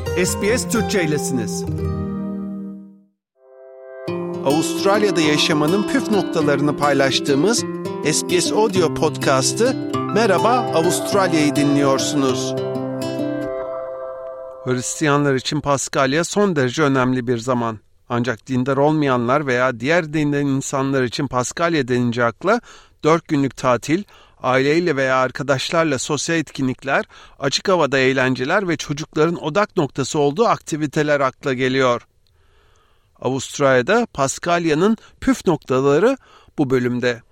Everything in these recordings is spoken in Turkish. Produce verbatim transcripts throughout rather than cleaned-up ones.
S B S Türkçe'ylesiniz. Avustralya'da yaşamanın püf noktalarını paylaştığımız S B S Audio Podcast'ı Merhaba Avustralya'yı dinliyorsunuz. Hristiyanlar için Paskalya son derece önemli bir zaman. Ancak dindar olmayanlar veya diğer dinden insanlar için Paskalya denince akla dört günlük tatil, aileyle veya arkadaşlarla sosyal etkinlikler, açık havada eğlenceler ve çocukların odak noktası olduğu aktiviteler akla geliyor. Avustralya'da Paskalya'nın püf noktaları bu bölümde.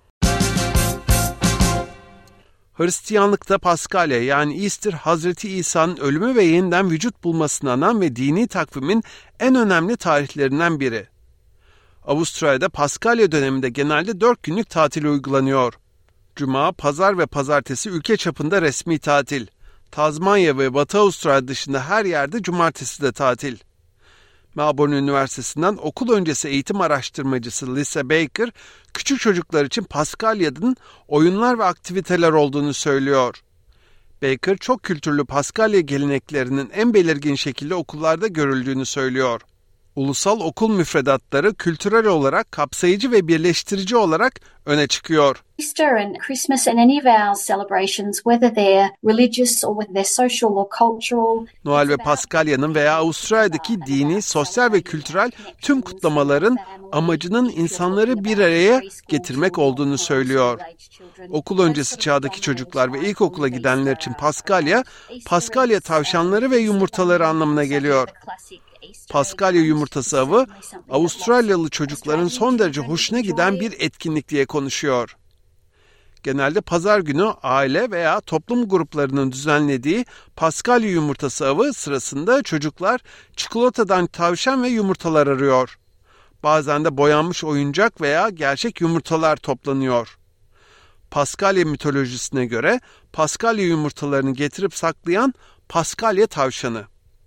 Hristiyanlıkta Paskalya yani Easter, Hazreti İsa'nın ölümü ve yeniden vücut bulmasına anan ve dini takvimin en önemli tarihlerinden biri. Avustralya'da Paskalya döneminde genelde dört günlük tatil uygulanıyor. Cuma, pazar ve pazartesi ülke çapında resmi tatil. Tazmanya ve Batı Avustralya dışında her yerde cumartesi de tatil. Melbourne Üniversitesi'nden okul öncesi eğitim araştırmacısı Lisa Baker, küçük çocuklar için Paskalya'nın oyunlar ve aktiviteler olduğunu söylüyor. Baker, çok kültürlü Paskalya geleneklerinin en belirgin şekilde okullarda görüldüğünü söylüyor. Ulusal okul müfredatları kültürel olarak kapsayıcı ve birleştirici olarak öne çıkıyor. Easter and Christmas and any of our celebrations, whether they're religious or whether they're social or cultural. Noel ve Paskalya'nın veya Avustralya'daki dini, sosyal ve kültürel tüm kutlamaların amacının insanları bir araya getirmek olduğunu söylüyor. Okul öncesi çağdaki çocuklar ve ilkokula gidenler için Paskalya, Paskalya tavşanları ve yumurtaları anlamına geliyor. Paskalya yumurtası avı, Avustralyalı çocukların son derece hoşuna giden bir etkinlik diye konuşuyor. Genelde pazar günü aile veya toplum gruplarının düzenlediği Paskalya yumurtası avı sırasında çocuklar çikolatadan tavşan ve yumurtalar arıyor. Bazen de boyanmış oyuncak veya gerçek yumurtalar toplanıyor. Paskalya mitolojisine göre Paskalya yumurtalarını getirip saklayan Paskalya tavşanı.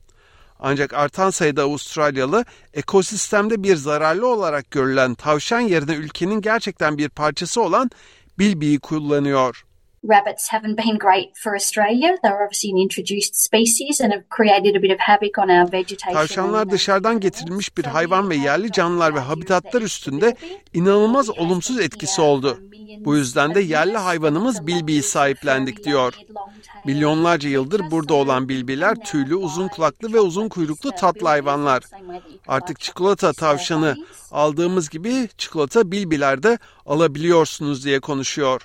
Ancak artan sayıda Avustralyalı ekosistemde bir zararlı olarak görülen tavşan yerine ülkenin gerçekten bir parçası olan bilbiyi kullanıyor. Rabbits haven't been great for Australia. They're obviously an introduced species and have created a bit of havoc on our vegetation. Tavşanlar dışarıdan getirilmiş bir hayvan ve yerli canlılar ve habitatlar üstünde inanılmaz olumsuz etkisi oldu. Bu yüzden de yerli hayvanımız bilbiyi sahiplendik diyor. Milyonlarca yıldır burada olan bilbiler tüylü, uzun kulaklı ve uzun kuyruklu tatlı hayvanlar. Artık çikolata tavşanı aldığımız gibi çikolata bilbiler de alabiliyorsunuz diye konuşuyor.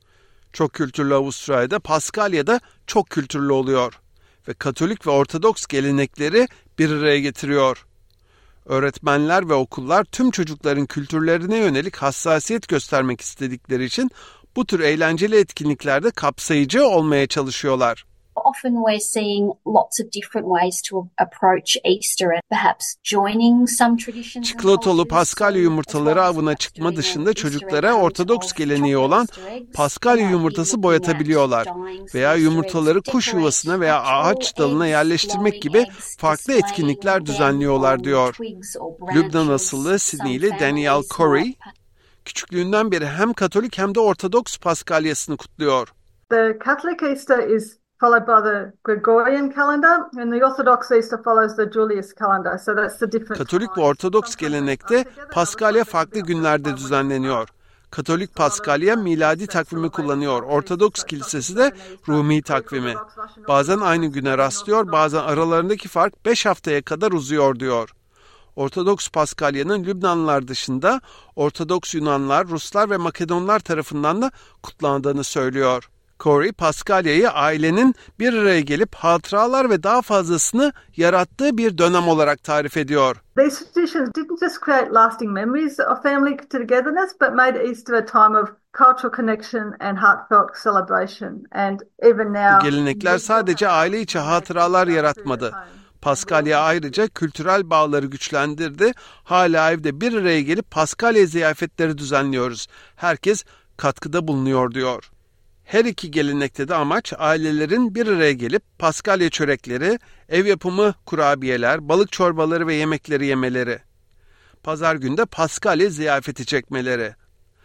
Çok kültürlü Avustralya'da Paskalya'da çok kültürlü oluyor ve Katolik ve Ortodoks gelenekleri bir araya getiriyor. Öğretmenler ve okullar tüm çocukların kültürlerine yönelik hassasiyet göstermek istedikleri için bu tür eğlenceli etkinliklerde kapsayıcı olmaya çalışıyorlar. Often we're seeing lots of different ways to approach Easter and perhaps joining some traditions. Çikolatalı Paskalya yumurtaları avına çıkma dışında çocuklara Ortodoks geleneği olan Paskalya yumurtası boyatabiliyorlar veya yumurtaları kuş yuvasına veya ağaç dalına yerleştirmek gibi farklı etkinlikler düzenliyorlar diyor. Lübnan asıllı Sydney'li Danielle Corey, küçüklüğünden beri hem Katolik hem de Ortodoks Paskalyasını kutluyor. The Catholic Easter is followed by the Gregorian calendar and the Orthodox Easter follows the Julius calendar. So that's the difference. Katolik ve Ortodoks gelenekte Paskalya farklı günlerde düzenleniyor. Katolik Paskalya miladi takvimi kullanıyor. Ortodoks kilisesi de Rumi takvimi. Bazen aynı güne rastlıyor, bazen aralarındaki fark beş haftaya kadar uzuyor diyor. Ortodoks Paskalya'nın Lübnanlılar dışında Ortodoks Yunanlar, Ruslar ve Makedonlar tarafından da kutlandığını söylüyor. Corey, Paskalya'yı ailenin bir araya gelip hatıralar ve daha fazlasını yarattığı bir dönem olarak tarif ediyor. These traditions didn't just create lasting memories of family togetherness, but made Easter a time of cultural connection and heartfelt celebration. And even now, bu gelenekler sadece aile içi hatıralar yaratmadı. Paskalya ayrıca kültürel bağları güçlendirdi. Hala evde bir araya gelip Paskalya ziyafetleri düzenliyoruz. Herkes katkıda bulunuyor diyor. Her iki gelenekte de amaç ailelerin bir araya gelip Paskalya çörekleri, ev yapımı kurabiyeler, balık çorbaları ve yemekleri yemeleri. Pazar günde Paskalya ziyafeti çekmeleri.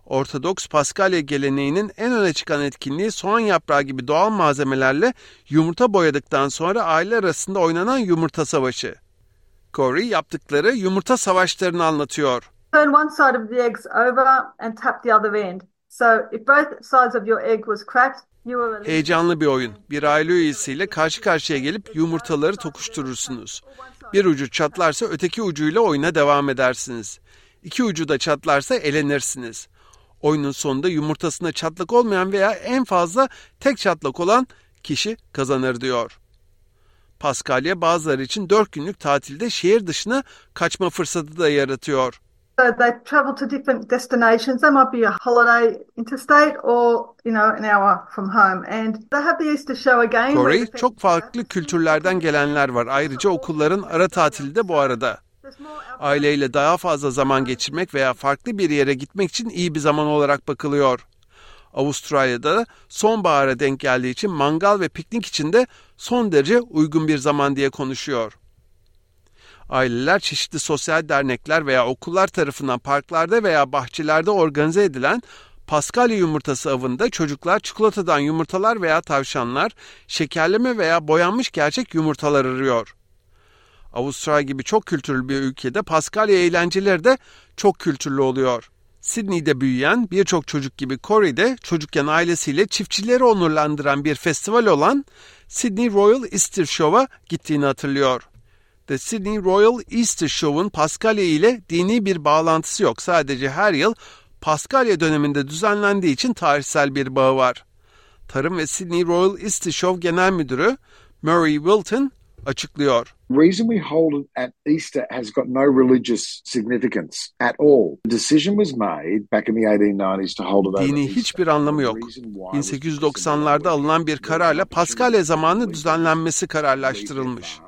Ortodoks Paskalya geleneğinin en öne çıkan etkinliği soğan yaprağı gibi doğal malzemelerle yumurta boyadıktan sonra aile arasında oynanan yumurta savaşı. Corey yaptıkları yumurta savaşlarını anlatıyor. Turn one side of the eggs over and tap the other end. So if both sides of your egg was cracked, you were... Heyecanlı bir oyun. Bir aile üyesiyle karşı karşıya gelip yumurtaları tokuşturursunuz. Bir ucu çatlarsa öteki ucuyla oyuna devam edersiniz. İki ucu da çatlarsa elenirsiniz. Oyunun sonunda yumurtasında çatlak olmayan veya en fazla tek çatlak olan kişi kazanır diyor. Paskalya bazıları için dört günlük tatilde şehir dışına kaçma fırsatı da yaratıyor. So they travel to different destinations. They might be a holiday interstate or, you know, an hour from home. And they have the Easter show again. Corey, çok farklı kültürlerden gelenler var. Ayrıca okulların ara tatili de bu arada. Aileyle daha fazla zaman geçirmek veya farklı bir yere gitmek için iyi bir zaman olarak bakılıyor. Avustralya'da sonbahara denk geldiği için mangal ve piknik için de son derece uygun bir zaman diye konuşuyor. Aileler çeşitli sosyal dernekler veya okullar tarafından parklarda veya bahçelerde organize edilen Paskalya yumurtası avında çocuklar çikolatadan yumurtalar veya tavşanlar, şekerleme veya boyanmış gerçek yumurtalar arıyor. Avustralya gibi çok kültürlü bir ülkede Paskalya eğlenceleri de çok kültürlü oluyor. Sydney'de büyüyen birçok çocuk gibi Corey de çocukken ailesiyle çiftçileri onurlandıran bir festival olan Sydney Royal Easter Show'a gittiğini hatırlıyor. The Sydney Royal Easter Show'un Paskalya ile dini bir bağlantısı yok. Sadece her yıl Paskalya döneminde düzenlendiği için tarihsel bir bağı var. Tarım ve Sydney Royal Easter Show Genel Müdürü Murray Wilton açıklıyor. The reason we hold it at Easter has got no religious significance at all. The decision was made back in the eighteen nineties to hold it over. Dini hiçbir anlamı yok. bin sekiz yüz doksanlarda alınan bir kararla Paskalya zamanı düzenlenmesi kararlaştırılmış.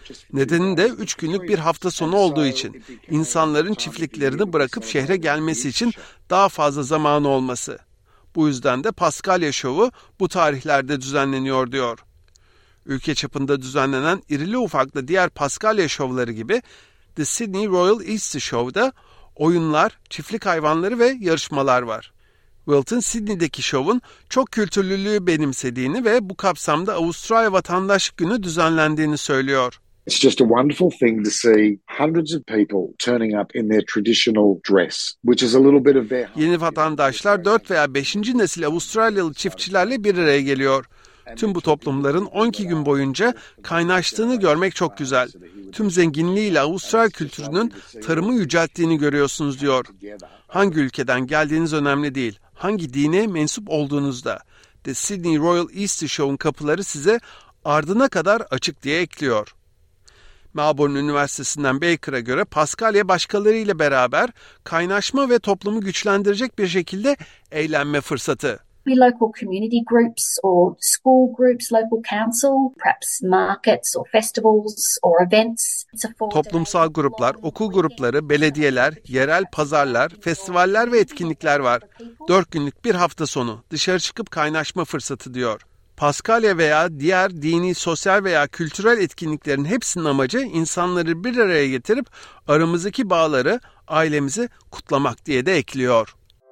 Nedeni de üç günlük bir hafta sonu olduğu için insanların çiftliklerini bırakıp şehre gelmesi için daha fazla zamanı olması. Bu yüzden de Paskalya şovu bu tarihlerde düzenleniyor diyor. Ülke çapında düzenlenen irili ufaklı diğer Paskalya şovları gibi The Sydney Royal Easter Show'da oyunlar, çiftlik hayvanları ve yarışmalar var. Wilton, Sydney'deki şovun çok kültürlülüğü benimsediğini ve bu kapsamda Avustralya Vatandaşlık Günü düzenlendiğini söylüyor. It's just a wonderful thing to see hundreds of people turning up in their traditional dress, which is a little bit of their... Yeni vatandaşlar dört veya beşinci nesil Avustralyalı çiftçilerle bir araya geliyor. Tüm bu toplumların on iki gün boyunca kaynaştığını görmek çok güzel. Tüm zenginliğiyle Avustralya kültürünün tarımı yücelttiğini görüyorsunuz diyor. Hangi ülkeden geldiğiniz önemli değil. Hangi dine mensup olduğunuzda. The Sydney Royal Easter Show'un kapıları size ardına kadar açık diye ekliyor. Melbourne Üniversitesi'nden Baker'a göre Paskalya başkalarıyla beraber kaynaşma ve toplumu güçlendirecek bir şekilde eğlenme fırsatı. Be local community groups or school groups, local council, perhaps markets or festivals or events. Toplumsal gruplar, okul grupları, belediyeler, yerel pazarlar, festivaller ve etkinlikler var. Dört günlük bir hafta sonu dışarı çıkıp kaynaşma fırsatı diyor. Paskalya veya diğer dini, sosyal veya kültürel etkinliklerin hepsinin amacı insanları bir araya getirip aramızdaki bağları, ailemizi kutlamak diye de ekliyor.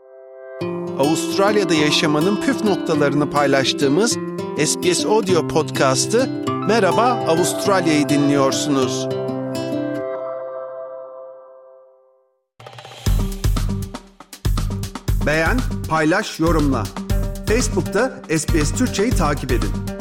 Avustralya'da yaşamanın püf noktalarını paylaştığımız S B S Audio Podcast'ı Merhaba Avustralya'yı dinliyorsunuz. Beğen, paylaş, yorumla. Facebook'ta S B S Türkçe'yi takip edin.